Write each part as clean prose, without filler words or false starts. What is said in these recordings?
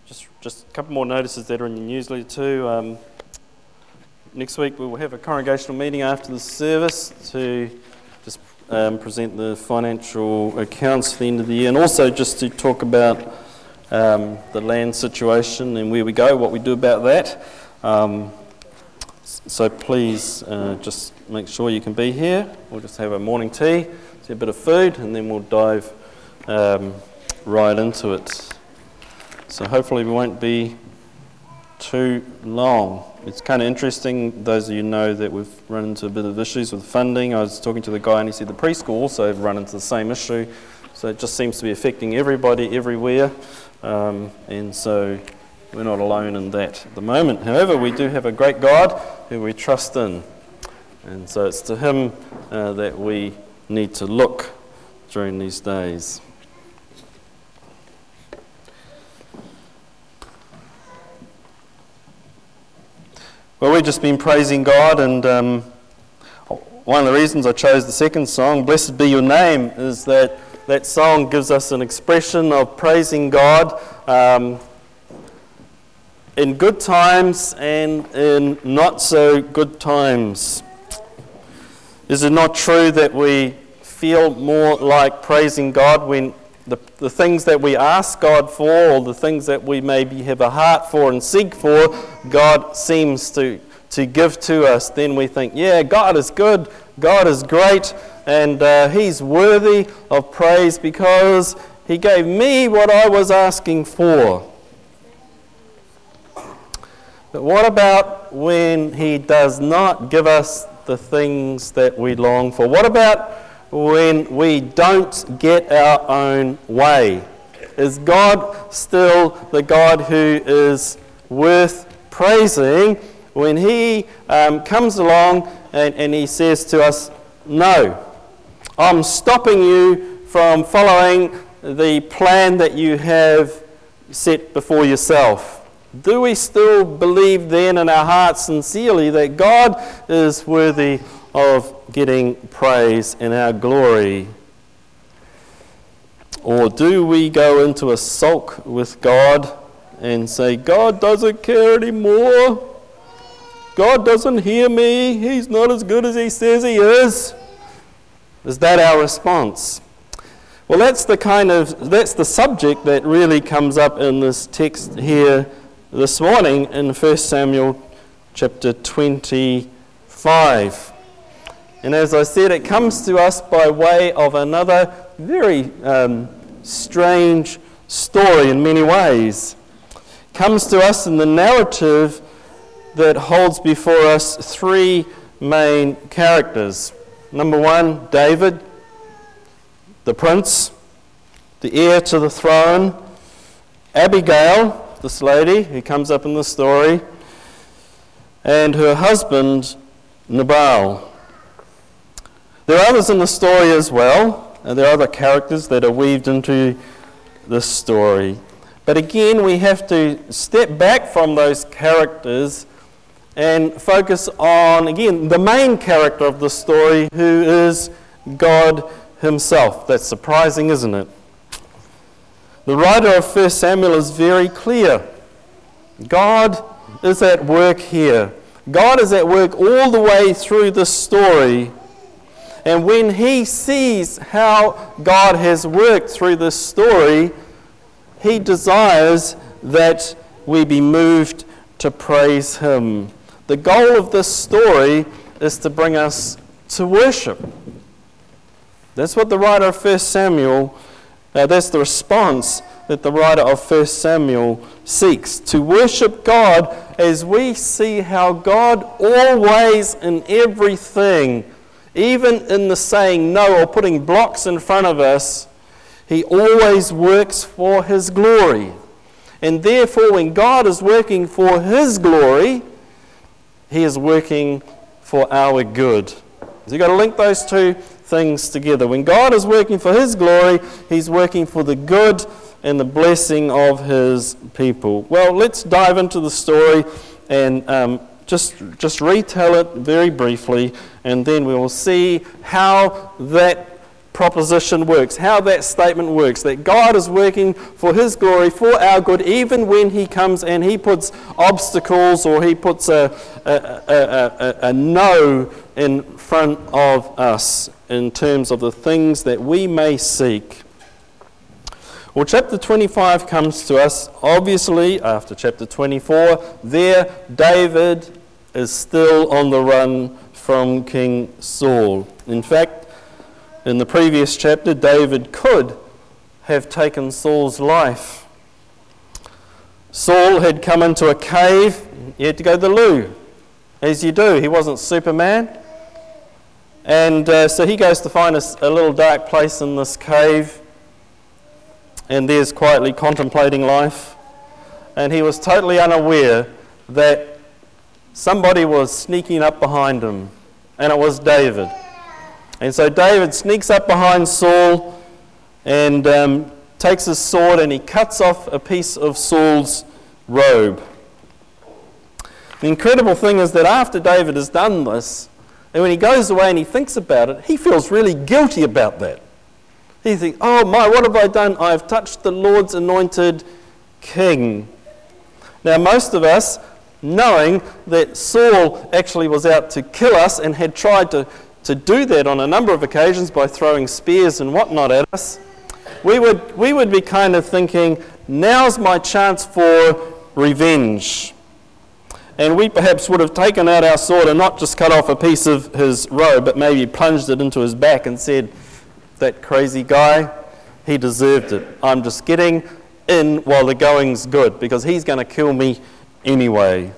Just a couple more notices that are in your newsletter too. Next week we will have a congregational meeting after the service to just present the financial accounts for the end of the year, and also just to talk about the land situation and where we go, what we do about that. So please just make sure you can be here. We'll just have a morning tea, a bit of food, and then we'll dive right into it. So hopefully we won't be too long. It's kind of interesting, those of you know that we've run into a bit of issues with funding. I was talking to the guy and he said the preschool also have run into the same issue. So it just seems to be affecting everybody everywhere. And so we're not alone in that at the moment. However, we do have a great God who we trust in. And so it's to him that we need to look during these days. Well, we've just been praising God, and one of the reasons I chose the second song, Blessed Be Your Name, is that song gives us an expression of praising God in good times and in not so good times. Is it not true that we feel more like praising God when the things that we ask God for, or the things that we maybe have a heart for and seek for, God seems to give to us? Then we think, yeah, God is good, God is great, and He's worthy of praise because He gave me what I was asking for. But what about when He does not give us the things that we long for? What about when we don't get our own way? Is God still the God who is worth praising when He comes along and He says to us, no, I'm stopping you from following the plan that you have set before yourself? Do we still believe then in our hearts sincerely that God is worthy of getting praise and our glory? Or do we go into a sulk with God and say, God doesn't care anymore, God doesn't hear me, He's not as good as He says He is? Is that our response? Well, that's the subject that really comes up in this text here this morning in 1 Samuel chapter 25. And as I said, it comes to us by way of another very strange story in many ways. It comes to us in the narrative that holds before us three main characters. Number one, David, the prince, the heir to the throne. Abigail, this lady who comes up in the story, and her husband, Nabal. There are others in the story as well, and there are other characters that are weaved into this story. But again, we have to step back from those characters and focus on, again, the main character of the story, who is God Himself. That's surprising, isn't it? The writer of 1 Samuel is very clear. God is at work here. God is at work all the way through this story. And when He sees how God has worked through this story, He desires that we be moved to praise Him. The goal of this story is to bring us to worship. That's what the writer of 1 Samuel, that's the response that the writer of 1 Samuel seeks. To worship God as we see how God always in everything, even in the saying no or putting blocks in front of us, He always works for His glory. And therefore, when God is working for His glory, He is working for our good. So you've got to link those two things together. When God is working for His glory, He's working for the good and the blessing of His people. Well, let's dive into the story and just retell it very briefly, and then we will see how that proposition works, how that statement works, that God is working for His glory, for our good, even when He comes and He puts obstacles or He puts a no in front of us in terms of the things that we may seek. Well, chapter 25 comes to us, obviously, after chapter 24. There, David is still on the run from King Saul. In fact, in the previous chapter, David could have taken Saul's life. Saul had come into a cave. He had to go to the loo, as you do. He wasn't Superman. And so he goes to find a little dark place in this cave, and there's quietly contemplating life. And he was totally unaware that somebody was sneaking up behind him, and it was David. And so David sneaks up behind Saul and takes his sword and he cuts off a piece of Saul's robe. The incredible thing is that after David has done this, and when he goes away and he thinks about it, he feels really guilty about that. He thinks, oh my, what have I done? I have touched the Lord's anointed king. Now most of us, knowing that Saul actually was out to kill us and had tried to do that on a number of occasions by throwing spears and whatnot at us, we would be kind of thinking, now's my chance for revenge. And we perhaps would have taken out our sword and not just cut off a piece of his robe, but maybe plunged it into his back and said, that crazy guy, he deserved it. I'm just getting in while the going's good, because he's going to kill me anyway.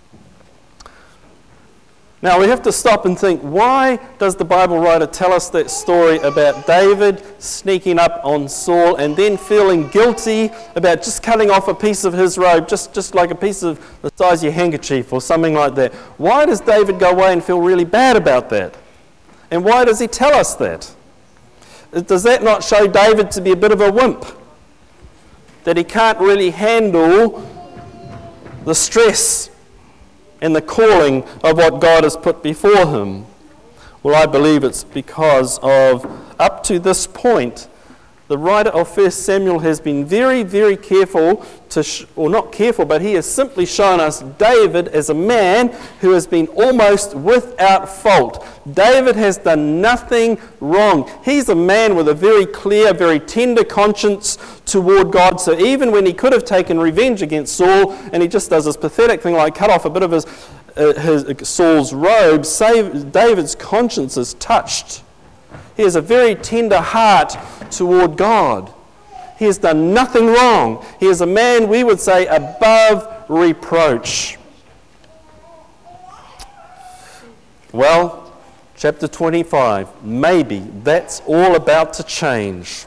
Now we have to stop and think, why does the Bible writer tell us that story about David sneaking up on Saul and then feeling guilty about just cutting off a piece of his robe, just like a piece of the size of your handkerchief or something like that? Why does David go away and feel really bad about that? And why does he tell us that? Does that not show David to be a bit of a wimp? That he can't really handle the stress and the calling of what God has put before him? Well, I believe it's because of, up to this point, the writer of 1 Samuel has been very, very careful or not careful, but he has simply shown us David as a man who has been almost without fault. David has done nothing wrong. He's a man with a very clear, very tender conscience toward God. So even when he could have taken revenge against Saul, and he just does this pathetic thing like cut off a bit of his Saul's robe, David's conscience is touched. He has a very tender heart toward God. He has done nothing wrong. He is a man, we would say, above reproach. Well, chapter 25, maybe that's all about to change.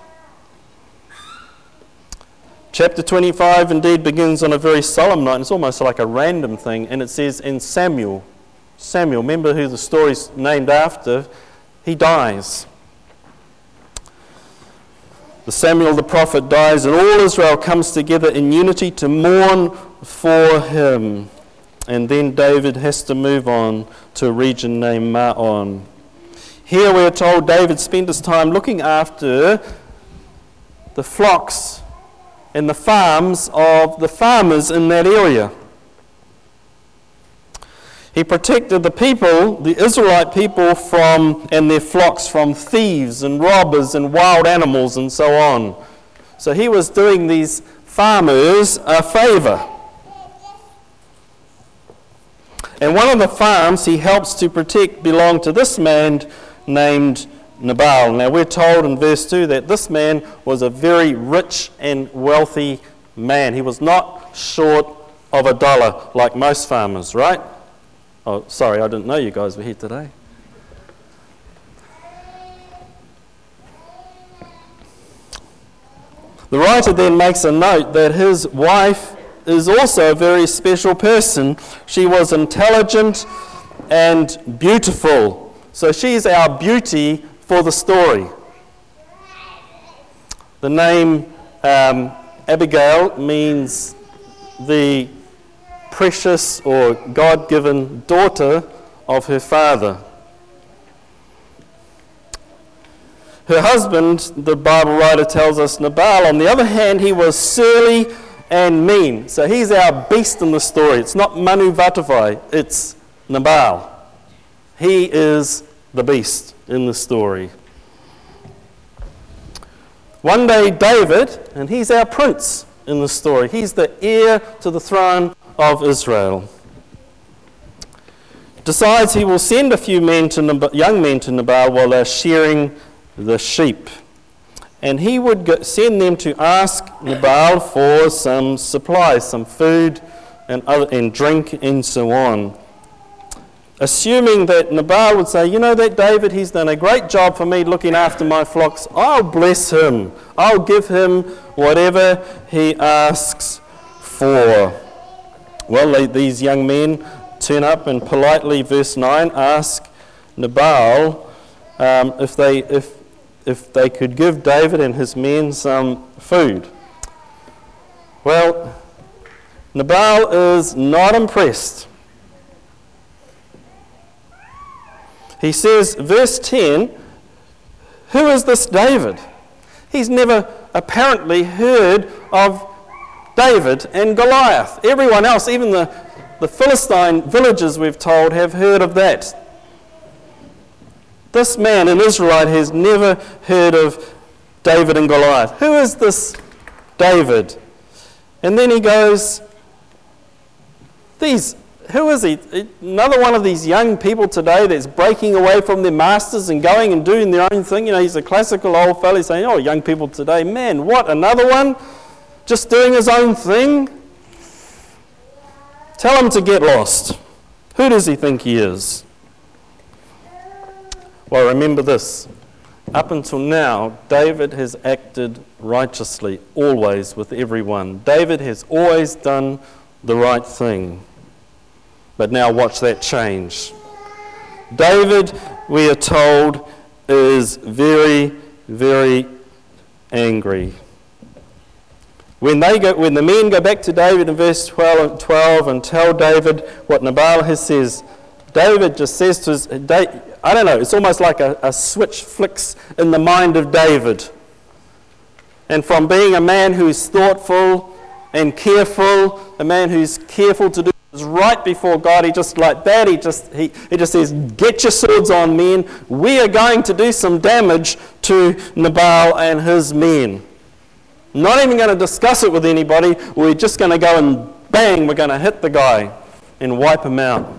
Chapter 25 indeed begins on a very solemn night. It's almost like a random thing, and it says, in Samuel, remember who the story's named after, he dies. The Samuel the prophet dies, and all Israel comes together in unity to mourn for him. And then David has to move on to a region named Maon. Here we are told David spent his time looking after the flocks and the farms of the farmers in that area. He protected the people, the Israelite people, and their flocks from thieves and robbers and wild animals and so on. So he was doing these farmers a favor. And one of the farms he helps to protect belonged to this man named Nabal. Now we're told in verse 2 that this man was a very rich and wealthy man. He was not short of $1 like most farmers, right? Oh, sorry, I didn't know you guys were here today. The writer then makes a note that his wife is also a very special person. She was intelligent and beautiful. So she's our beauty for the story. The name Abigail means the precious or God-given daughter of her father. Her husband, the Bible writer tells us, Nabal, on the other hand, he was surly and mean. So he's our beast in the story. It's not Manu Vatavai, it's Nabal. He is the beast in the story. One day David, and he's our prince in the story, he's the heir to the throne of Israel, decides he will send a few young men to Nabal while they're shearing the sheep. And he would send them to ask Nabal for some supplies, some food and drink and so on. Assuming that Nabal would say, you know that David, he's done a great job for me looking after my flocks. I'll bless him. I'll give him whatever he asks for. Well, these young men turn up and politely, verse 9, ask Nabal if they could give David and his men some food. Well, Nabal is not impressed. He says, verse 10, who is this David? He's never apparently heard of David and Goliath. Everyone else, even the Philistine villagers, we've told, have heard of that. This man, an Israelite, has never heard of David and Goliath. Who is this David? And then he goes, who is he? Another one of these young people today that's breaking away from their masters and going and doing their own thing. You know, he's a classical old fellow saying, oh, young people today, man, what, another one? Just doing his own thing? Tell him to get lost. Who does he think he is? Well, remember this. Up until now, David has acted righteously, always, with everyone. David has always done the right thing. But now watch that change. David, we are told, is very, very angry. When the men go back to David in verse 12 and tell David what Nabal has says, David just says to his, I don't know, it's almost like a switch flicks in the mind of David. And from being a man who's thoughtful and careful, a man who's careful to do what's right before God, he just like that, he just says, get your swords on, men. We are going to do some damage to Nabal and his men. Not even going to discuss it with anybody. We're just going to go and bang, we're going to hit the guy and wipe him out.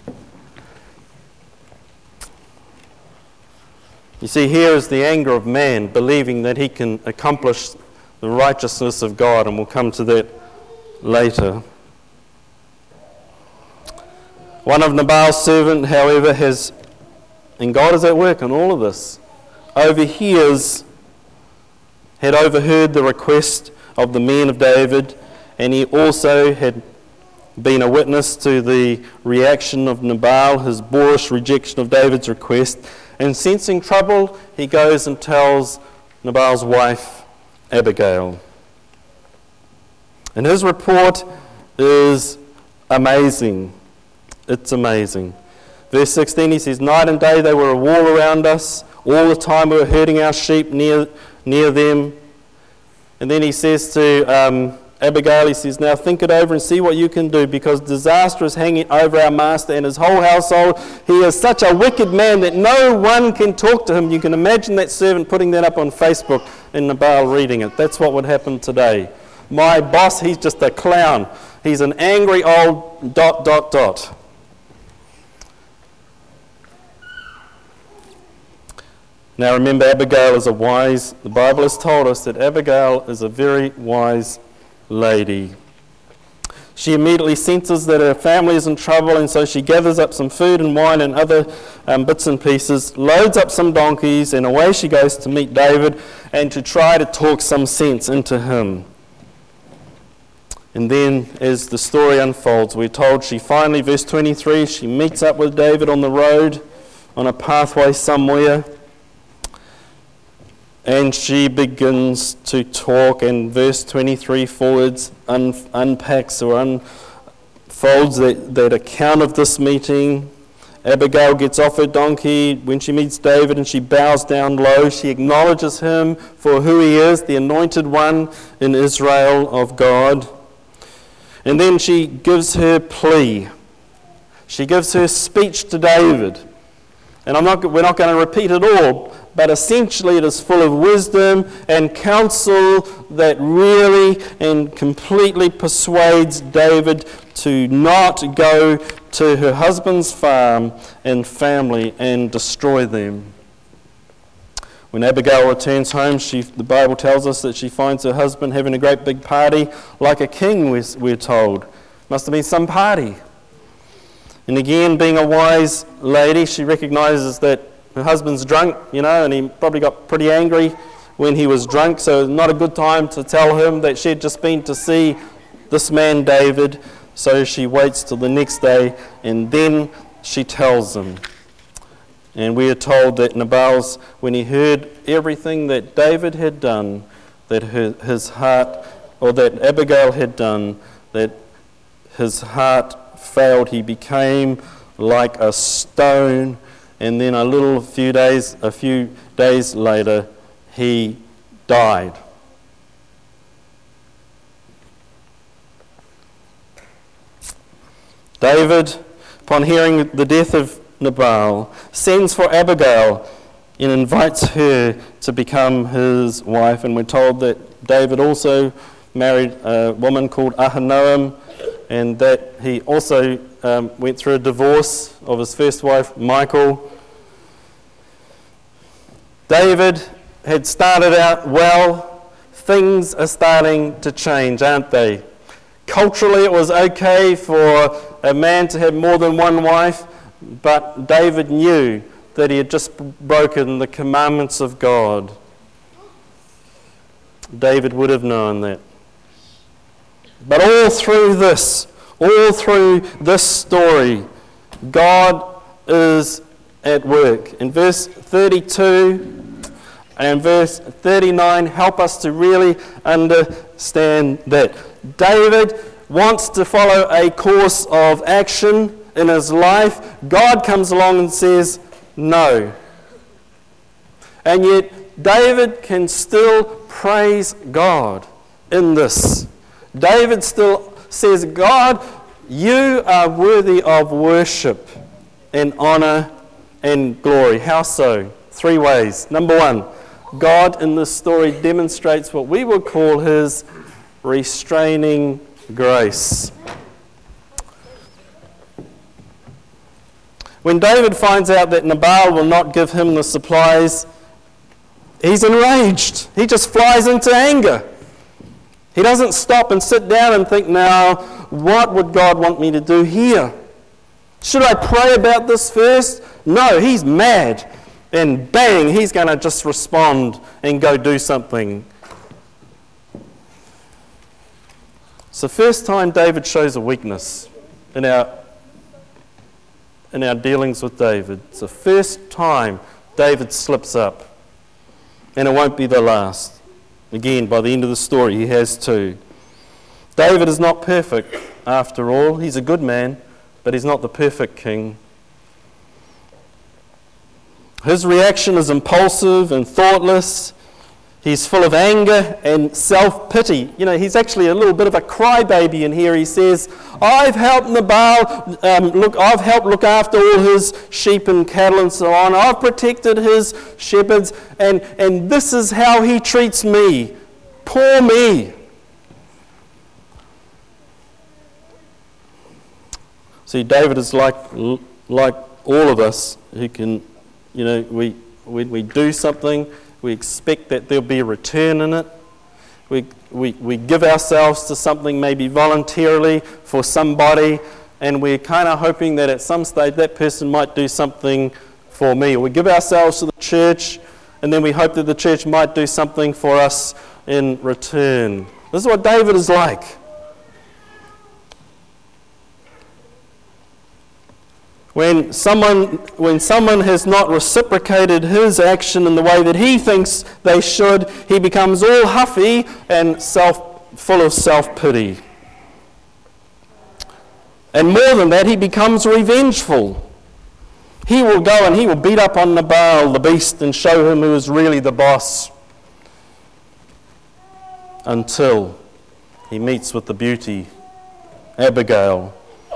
You see, here is the anger of man, believing that he can accomplish the righteousness of God, and we'll come to that later. One of Nabal's servants, however, and God is at work in all of this, had overheard the request of the men of David, and he also had been a witness to the reaction of Nabal, his boorish rejection of David's request. And sensing trouble, he goes and tells Nabal's wife, Abigail. And his report is amazing. It's amazing. Verse 16, he says, night and day they were a wall around us. All the time we were herding our sheep near them. And then he says to Abigail, he says, now think it over and see what you can do, because disaster is hanging over our master and his whole household. He is such a wicked man that no one can talk to him. You can imagine that servant putting that up on Facebook and Nabal reading it. That's what would happen today. My boss, he's just a clown. He's an angry old ... Now remember, Abigail is the Bible has told us that Abigail is a very wise lady. She immediately senses that her family is in trouble, and so she gathers up some food and wine and other bits and pieces, loads up some donkeys, and away she goes to meet David and to try to talk some sense into him. And then as the story unfolds, we're told she finally, verse 23, she meets up with David on the road, on a pathway somewhere, and she begins to talk, and verse 23 forwards unpacks or unfolds that account of this meeting Abigail gets off her donkey when she meets David and she bows down low. She acknowledges him for who he is, the anointed one in Israel of God. And then she gives her plea. She gives her speech to David. And we're not going to repeat it all, but essentially it is full of wisdom and counsel that really and completely persuades David to not go to her husband's farm and family and destroy them. When Abigail returns home, the Bible tells us that she finds her husband having a great big party like a king, we're told. Must have been some party. And again, being a wise lady, she recognizes that her husband's drunk, and he probably got pretty angry when he was drunk, so not a good time to tell him that she had just been to see this man David. So she waits till the next day, and then she tells him. And we are told that Nabal, when he heard everything that David had done, that that Abigail had done, that his heart failed. He became like a stone, and then a few days later, he died. David, upon hearing the death of Nabal, sends for Abigail and invites her to become his wife. And we're told that David also married a woman called Ahinoam, and that he also went through a divorce of his first wife, Michal. David had started out well. Things are starting to change, aren't they? Culturally, it was okay for a man to have more than one wife, but David knew that he had just broken the commandments of God. David would have known that. But all through this story, God is at work. In verse 32 and verse 39 help us to really understand that. David wants to follow a course of action in his life. God comes along and says, no. And yet David can still praise God in this. David still says, God, you are worthy of worship and honor and glory. How so? 3 ways. Number 1, God in this story demonstrates what we would call his restraining grace. When David finds out that Nabal will not give him the supplies, he's enraged. He just flies into anger. He doesn't stop and sit down and think, now, what would God want me to do here? Should I pray about this first? No, he's mad. And bang, he's going to just respond and go do something. It's the first time David shows a weakness in our dealings with David. It's the first time David slips up. And it won't be the last. Again, by the end of the story, he has 2. David is not perfect, after all. He's a good man, but he's not the perfect king. His reaction is impulsive and thoughtless. He's full of anger and self-pity. He's actually a little bit of a crybaby in here. He says, I've helped Nabal, I've helped look after all his sheep and cattle and so on. I've protected his shepherds, and this is how he treats me. Poor me. See, David is like all of us who can, we do something, we expect that there'll be a return in it. We give ourselves to something maybe voluntarily for somebody, and we're kind of hoping that at some stage that person might do something for me. Or we give ourselves to the church, and then we hope that the church might do something for us in return. This is what David is like. When someone has not reciprocated his action in the way that he thinks they should, he becomes all huffy and full of self-pity. And more than that, he becomes revengeful. He will go and he will beat up on Nabal, the beast, and show him who is really the boss, until he meets with the beauty, Abigail.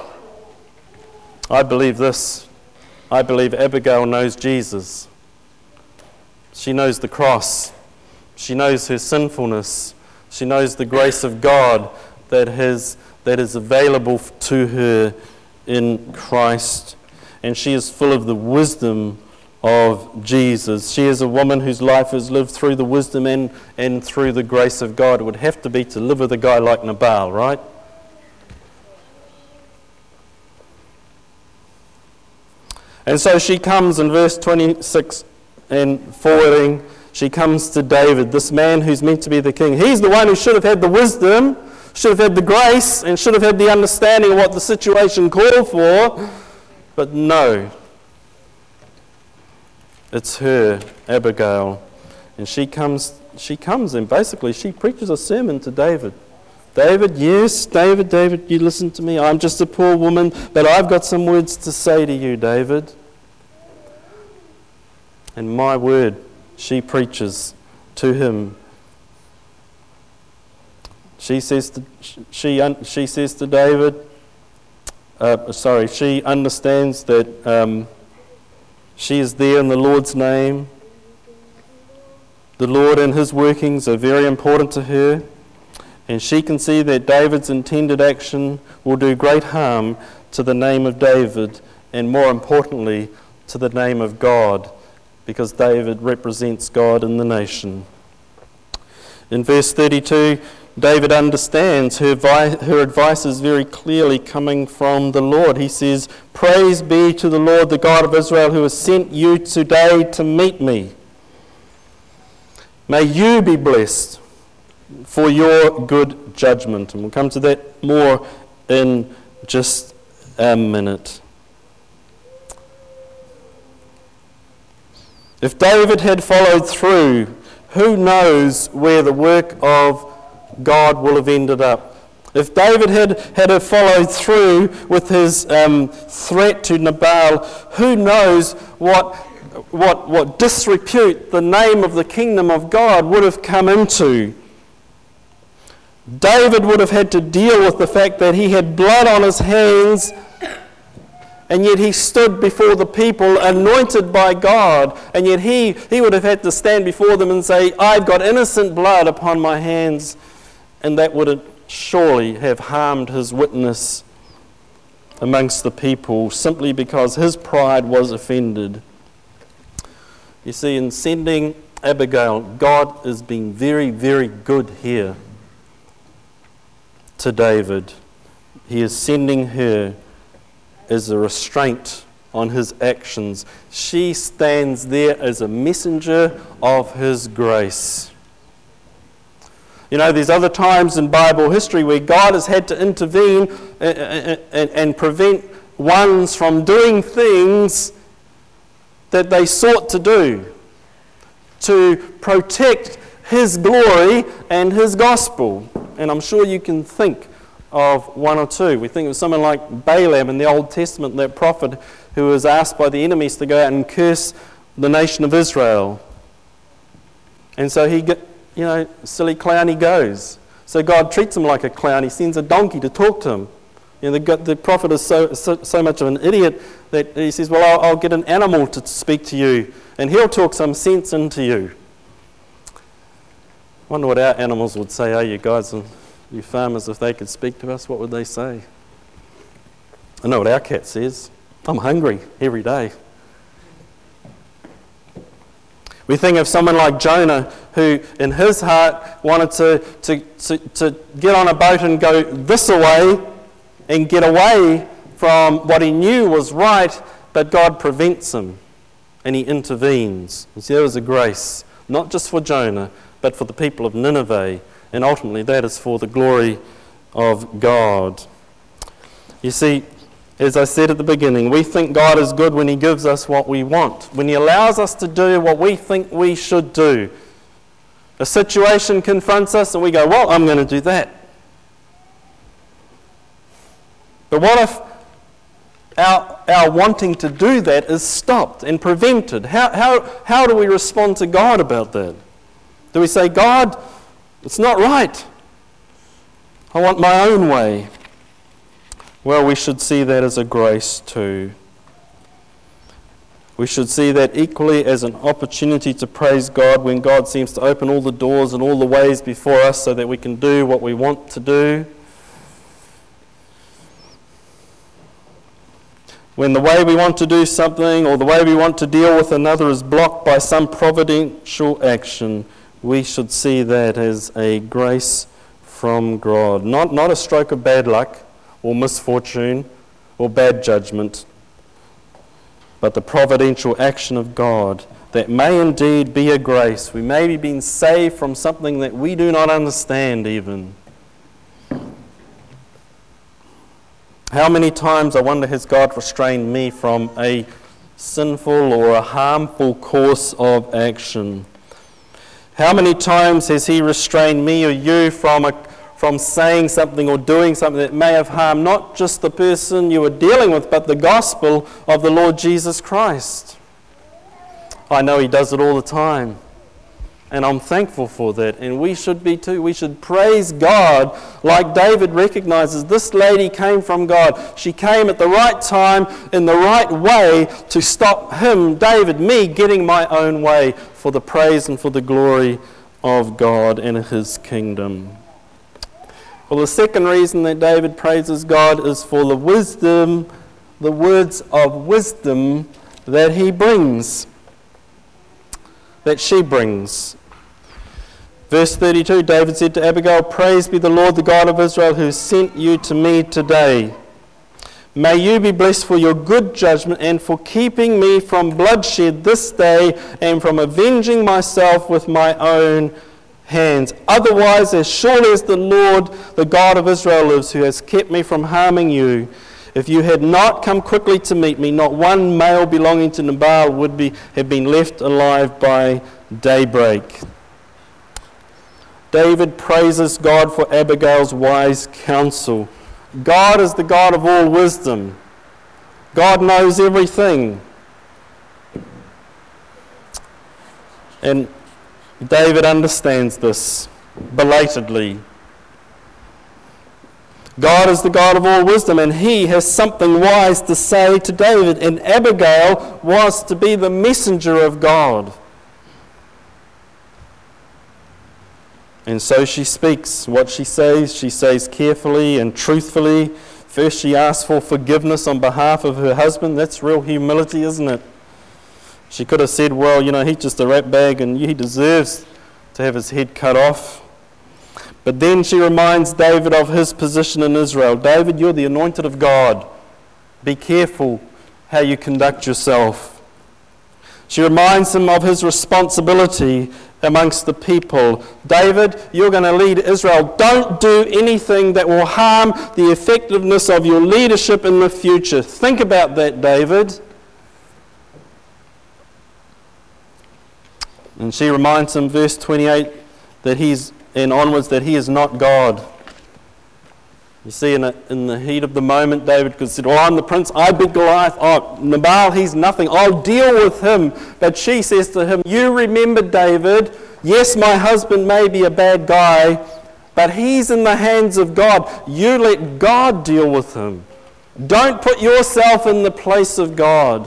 I believe this. I believe Abigail knows Jesus. She knows the cross. She knows her sinfulness. She knows the grace of God that is available to her in Christ. And she is full of the wisdom of Jesus. She is a woman whose life is lived through the wisdom and through the grace of God. It would have to be to live with a guy like Nabal, right? And so she comes in verse 26 and forwarding, she comes to David, this man who's meant to be the king. He's the one who should have had the wisdom, should have had the grace, and should have had the understanding of what the situation called for. But no, it's her, Abigail. And she comes and basically she preaches a sermon to David. David, yes, David, you listen to me. I'm just a poor woman, but I've got some words to say to you, David. And my word, she preaches to him. She says to David, she understands that she is there in the Lord's name. The Lord and his workings are very important to her. And she can see that David's intended action will do great harm to the name of David, and more importantly, to the name of God, because David represents God in the nation. In verse 32, David understands her advice is very clearly coming from the Lord. He says, "Praise be to the Lord, the God of Israel, who has sent you today to meet me. May you be blessed for your good judgment." And we'll come to that more in just a minute. If David had followed through, who knows where the work of God will have ended up? If David had followed through with his threat to Nabal, who knows what disrepute the name of the kingdom of God would have come into. David would have had to deal with the fact that he had blood on his hands, and yet he stood before the people anointed by God, and yet he would have had to stand before them and say, "I've got innocent blood upon my hands," and that would surely have harmed his witness amongst the people simply because his pride was offended. You see, in sending Abigail, God is being very, very good here to David. He is sending her as a restraint on his actions. She stands there as a messenger of his grace. You know, there's other times in Bible history where God has had to intervene and prevent ones from doing things that they sought to do to protect his glory and his gospel. And I'm sure you can think of one or two. We think of someone like Balaam in the Old Testament, that prophet who was asked by the enemies to go out and curse the nation of Israel. And so silly clown he goes. So God treats him like a clown. He sends a donkey to talk to him. You know, the prophet is so much of an idiot that he says, "Well, I'll get an animal to speak to you, and he'll talk some sense into you." I wonder what our animals would say, you guys and you farmers, if they could speak to us, what would they say? I know what our cat says. "I'm hungry every day." We think of someone like Jonah, who in his heart wanted to get on a boat and go this away and get away from what he knew was right, but God prevents him and he intervenes. You see, there was a grace, not just for Jonah, but for the people of Nineveh, and ultimately that is for the glory of God. You see, as I said at the beginning, we think God is good when he gives us what we want, when he allows us to do what we think we should do. A situation confronts us and we go, "Well, I'm going to do that." But what our wanting to do that is stopped and prevented. How do we respond to God about that? Do we say, God, it's not right. I want my own way. Well, we should see that as a grace too. We should see that equally as an opportunity to praise God when God seems to open all the doors and all the ways before us so that we can do what we want to do. When the way we want to do something or the way we want to deal with another is blocked by some providential action, we should see that as a grace from God. Not a stroke of bad luck or misfortune or bad judgment, but the providential action of God that may indeed be a grace. We may be being saved from something that we do not understand even. How many times, I wonder, has God restrained me from a sinful or a harmful course of action? How many times has He restrained me or you from saying something or doing something that may have harmed not just the person you were dealing with, but the gospel of the Lord Jesus Christ? I know He does it all the time, and I'm thankful for that, and we should be too. We should praise God like David recognizes this lady came from God. She came at the right time, in the right way, to stop him, David, me, getting my own way for the praise and for the glory of God and His kingdom. Well, the second reason that David praises God is for the wisdom, the words of wisdom that he brings, that she brings. Verse 32, David said to Abigail, "Praise be the Lord, the God of Israel, who sent you to me today. May you be blessed for your good judgment and for keeping me from bloodshed this day and from avenging myself with my own hands. Otherwise, as surely as the Lord, the God of Israel lives, who has kept me from harming you, if you had not come quickly to meet me, not one male belonging to Nabal would have been left alive by daybreak." David praises God for Abigail's wise counsel. God is the God of all wisdom. God knows everything. And David understands this belatedly. God is the God of all wisdom, and He has something wise to say to David, and Abigail was to be the messenger of God. And so she speaks what she says carefully and truthfully. First she asks for forgiveness on behalf of her husband. That's real humility, isn't it? She could have said, well, he's just a ratbag and he deserves to have his head cut off. But then she reminds David of his position in Israel. David, you're the anointed of God. Be careful how you conduct yourself. She reminds him of his responsibility amongst the people. David, you're going to lead Israel. Don't do anything that will harm the effectiveness of your leadership in the future. Think about that, David. And she reminds him, verse 28, that that he is not God. You see, in the heat of the moment, David could say, I'm the prince, I beat Goliath. Oh, Nabal, he's nothing. I'll deal with him. But she says to him, you remember, David, yes, my husband may be a bad guy, but he's in the hands of God. You let God deal with him. Don't put yourself in the place of God.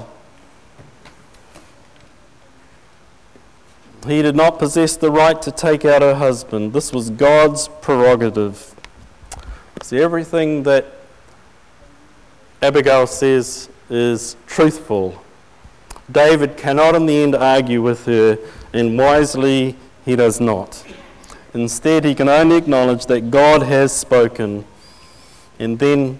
He did not possess the right to take out her husband. This was God's prerogative. See, everything that Abigail says is truthful. David cannot in the end argue with her, and wisely he does not. Instead, he can only acknowledge that God has spoken, and then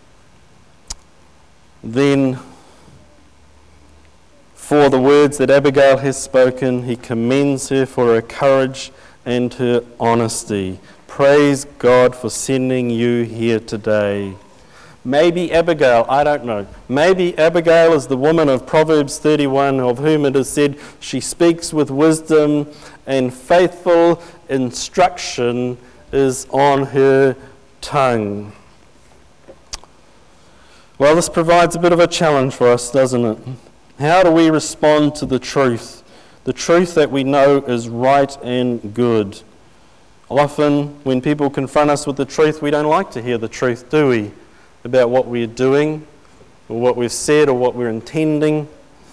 for the words that Abigail has spoken, he commends her for her courage and her honesty. Praise God for sending you here today. Maybe Abigail, I don't know, maybe Abigail is the woman of Proverbs 31 of whom it is said, she speaks with wisdom and faithful instruction is on her tongue. Well, this provides a bit of a challenge for us, doesn't it? How do we respond to the truth that we know is right and good? Often, when people confront us with the truth, we don't like to hear the truth, do we? About what we're doing, or what we've said, or what we're intending.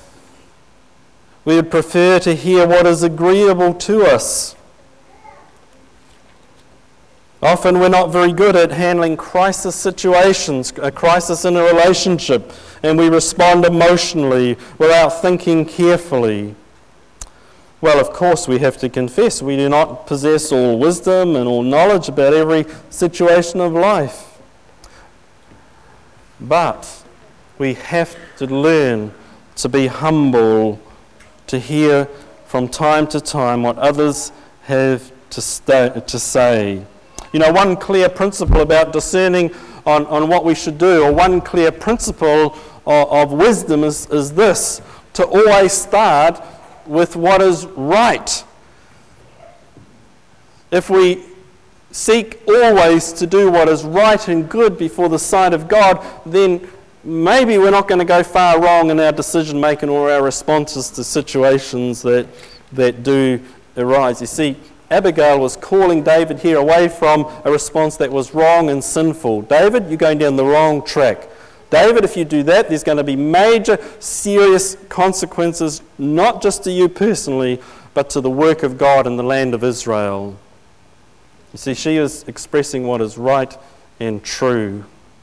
We would prefer to hear what is agreeable to us. Often we're not very good at handling crisis situations, a crisis in a relationship, and we respond emotionally without thinking carefully. Well, of course, we have to confess we do not possess all wisdom and all knowledge about every situation of life. But we have to learn to be humble, to hear from time to time what others have to say. You know, one clear principle about discerning on what we should do, or one clear principle of wisdom is this: to always start with what is right. If we seek always to do what is right and good before the sight of God, then maybe we're not going to go far wrong in our decision making or our responses to situations that do arise. You see, Abigail was calling David here away from a response that was wrong and sinful. David, you're going down the wrong track. David, if you do that, there's going to be major, serious consequences, not just to you personally, but to the work of God in the land of Israel. You see, she is expressing what is right and true.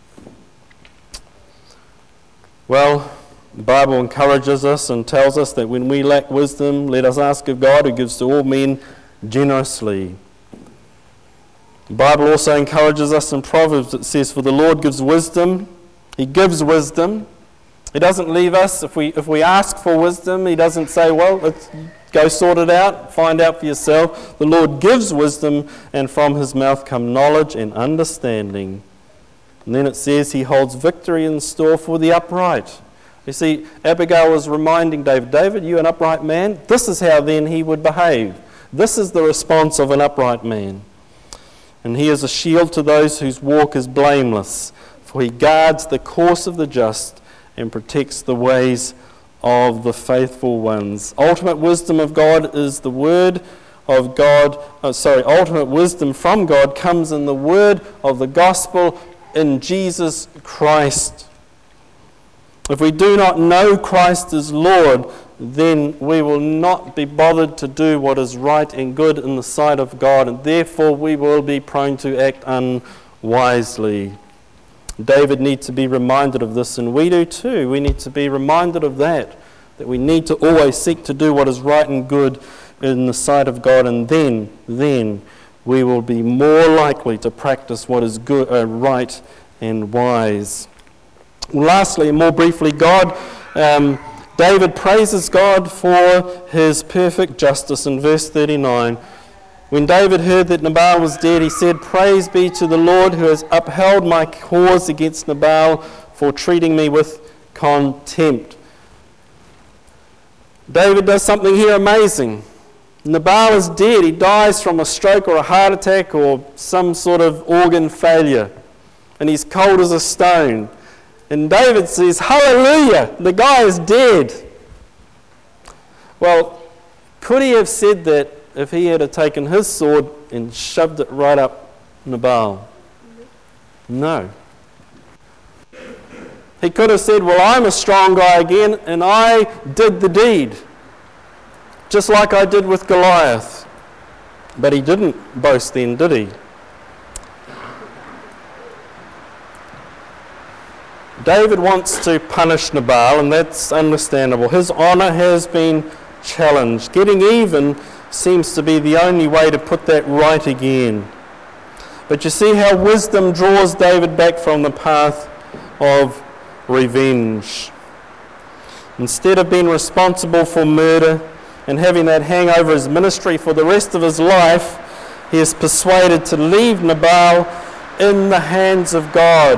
Well, the Bible encourages us and tells us that when we lack wisdom, let us ask of God, who gives to all men generously. The Bible also encourages us in Proverbs. It says, "For the Lord gives wisdom." He gives wisdom. He doesn't leave us. If we ask for wisdom, He doesn't say, well, let's go sort it out, find out for yourself. The Lord gives wisdom, and from His mouth come knowledge and understanding. And then it says He holds victory in store for the upright. You see, Abigail was reminding David, David, you an upright man? This is how then he would behave. This is the response of an upright man. And he is a shield to those whose walk is blameless, for he guards the course of the just and protects the ways of the faithful ones. Ultimate wisdom of God is the word of God. Ultimate wisdom from God comes in the word of the gospel in Jesus Christ. If we do not know Christ as Lord, then we will not be bothered to do what is right and good in the sight of God, and therefore we will be prone to act unwisely. David needs to be reminded of this, and we do too. We need to be reminded of that we need to always seek to do what is right and good in the sight of God, and then we will be more likely to practice what is good, right and wise. Lastly, more briefly, David praises God for His perfect justice in verse 39. When David heard that Nabal was dead, he said, "Praise be to the Lord who has upheld my cause against Nabal for treating me with contempt." David does something here amazing. Nabal is dead. He dies from a stroke or a heart attack or some sort of organ failure. And he's cold as a stone. And David says, "Hallelujah, the guy is dead." Well, could he have said that if he had taken his sword and shoved it right up Nabal? No. He could have said, "Well, I'm a strong guy again, and I did the deed, just like I did with Goliath." But he didn't boast then, did he? David wants to punish Nabal, and that's understandable. His honour has been challenged. Getting even seems to be the only way to put that right again. But you see how wisdom draws David back from the path of revenge. Instead of being responsible for murder and having that hang over his ministry for the rest of his life, he is persuaded to leave Nabal in the hands of God.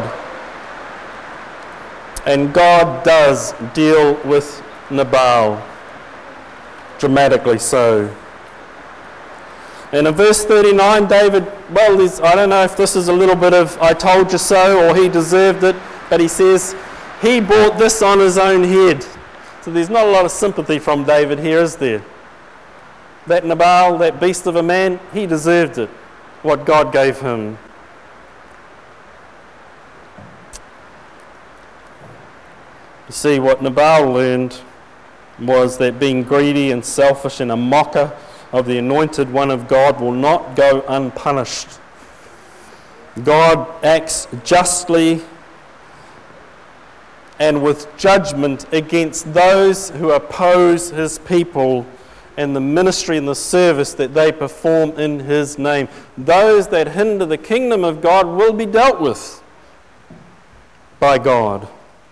And God does deal with Nabal, dramatically so. And in verse 39, David, I don't know if this is a little bit of "I told you so" or "he deserved it," but he says, He brought this on his own head. So there's not a lot of sympathy from David here, is there? That Nabal, that beast of a man, he deserved it, what God gave him. You see, what Nabal learned was that being greedy and selfish and a mocker of the anointed one of God will not go unpunished. God acts justly and with judgment against those who oppose his people and the ministry and the service that they perform in his name. Those that hinder the kingdom of God will be dealt with by God.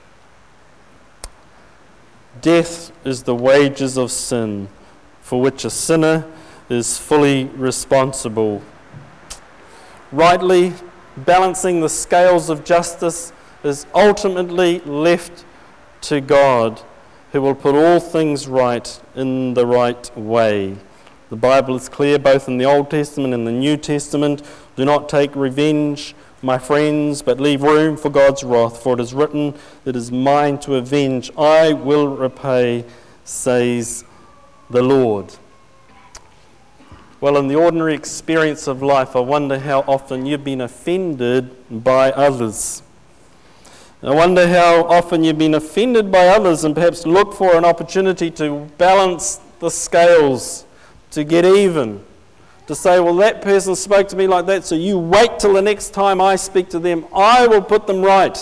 Death is the wages of sin, for which a sinner is fully responsible. Rightly balancing the scales of justice is ultimately left to God, who will put all things right in the right way. The Bible is clear both in the Old Testament and the New Testament. Do not take revenge, my friends, but leave room for God's wrath, for it is written, it is mine to avenge, I will repay, says the Lord. Well, in the ordinary experience of life, I wonder how often you've been offended by others. I wonder how often you've been offended by others and perhaps look for an opportunity to balance the scales, to get even, to say, well, that person spoke to me like that, so you wait till the next time I speak to them, I will put them right.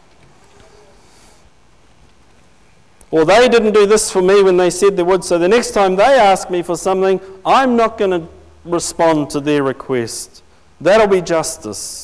Or they didn't do this for me when they said they would, so the next time they ask me for something, I'm not going to respond to their request. That'll be justice.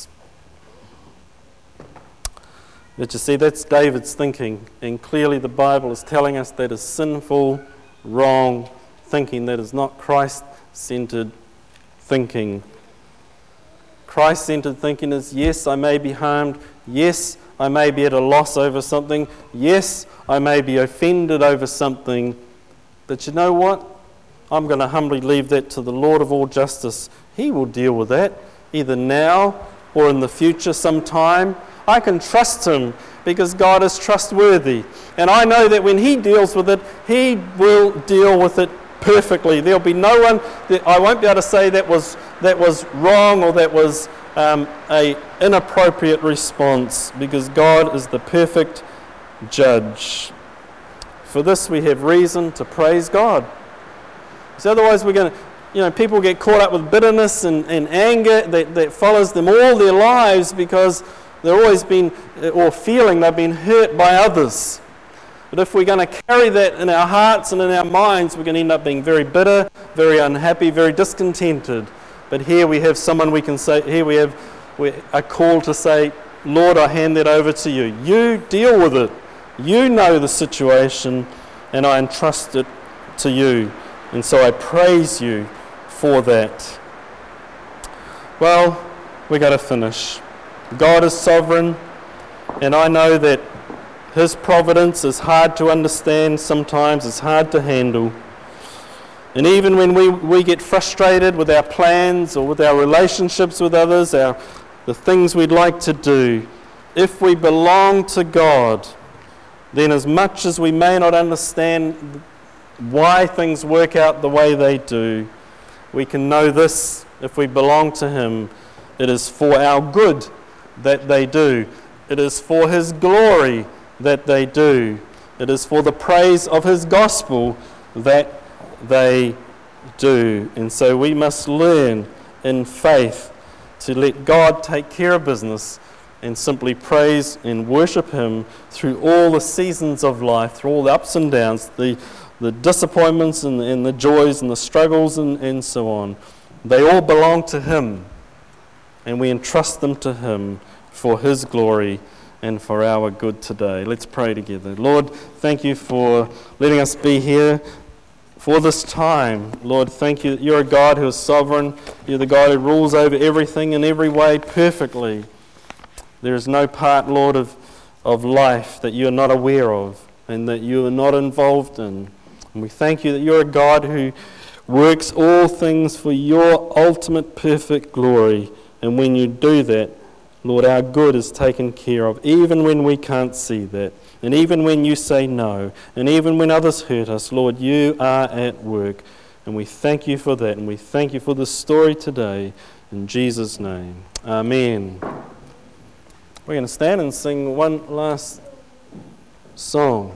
But you see, that's David's thinking, and clearly the Bible is telling us that is sinful, wrong thinking. That is not Christ-centered thinking. Christ-centered thinking is, yes, I may be harmed. Yes, I may be at a loss over something. Yes, I may be offended over something. But you know what? I'm going to humbly leave that to the Lord of all justice. He will deal with that, either now or in the future sometime. I can trust him because God is trustworthy. And I know that when he deals with it, he will deal with it perfectly. There'll be no one that I won't be able to say that was wrong or that was a inappropriate response, because God is the perfect judge. For this we have reason to praise God. So otherwise we're going to, people get caught up with bitterness and anger that follows them all their lives because they've always been, or feeling they've been hurt by others. But if we're going to carry that in our hearts and in our minds, we're going to end up being very bitter, very unhappy, very discontented. But here we have someone we can say, here we have a call to say, Lord, I hand that over to you. You deal with it. You know the situation, and I entrust it to you. And so I praise you for that. Well, we've got to finish. God is sovereign, and I know that his providence is hard to understand sometimes, it's hard to handle. And even when we get frustrated with our plans or with our relationships with others, the things we'd like to do, if we belong to God, then as much as we may not understand why things work out the way they do, we can know this: if we belong to him, it is for our good that they do. It is for his glory that they do. It is for the praise of his gospel that they do. And so we must learn in faith to let God take care of business and simply praise and worship him through all the seasons of life, through all the ups and downs, the disappointments and the joys and the struggles and so on. They all belong to him, and we entrust them to him for his glory and for our good today. Let's pray together. Lord, thank you for letting us be here for this time. Lord, thank you. You're a God who is sovereign. You're the God who rules over everything in every way perfectly. There is no part, Lord, of life that you are not aware of and that you are not involved in. And we thank you that you're a God who works all things for your ultimate perfect glory. And when you do that, Lord, our good is taken care of, even when we can't see that. And even when you say no, and even when others hurt us, Lord, you are at work. And we thank you for that, and we thank you for this story today. In Jesus' name, amen. We're going to stand and sing one last song.